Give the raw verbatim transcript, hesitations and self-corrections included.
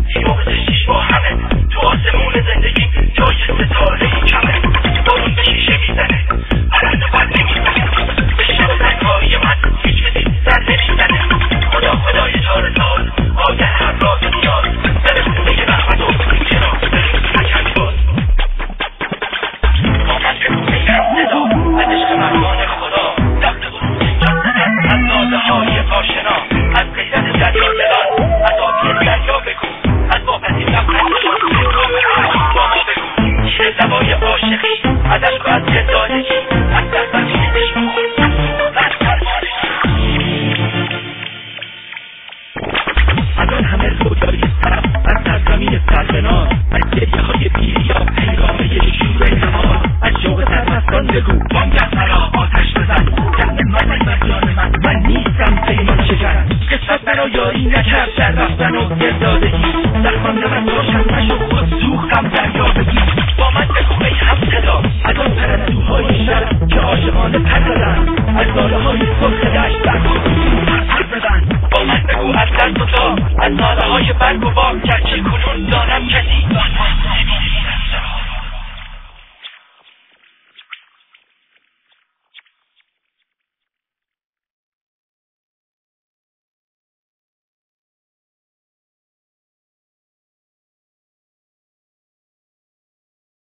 شوق دشتیش با همه تو آسمون زندگی جای ستاره کمه بارون به شیشه میزنه پرنده بد نمیزنه به شب زنگاری من هیچ کسی سر نمیزنه خدا خدای چار سال آگه هر راز نیاز برسونه یه رحمت و چرا بریم حکمی باز آمد به روی صدا از عشق مردان خدا دست برون جان زدن از نازه های آشنا از غیرت دریا دلان از آبی دریا بگو از واپسی لبخند با ما بگو شیر دوای عاشقی از عشق و از جدالگی از دربندی عشق و خود از فرمانگی از آن همه رویای سرم از سرزمین سربنا از گریه های پیریا پیرامه شور نماز از شوق سرمستان بگو بانگه مرا آتش بزن جمع من بر جان من من نیستم پیمان شکر قسمت مرا یاری نکرد در رفتن و گردادگی زخمان من روشن نشد خود سوختم دریا بگی با من بگو ای هم صدا از آن پرستوهای شب که عاشقانه پر زدن از ناله های سرخ دشت در خود پر زدن با من بگو از دست و تا از ناله های برگ و بام گرچه کنون دانم کسی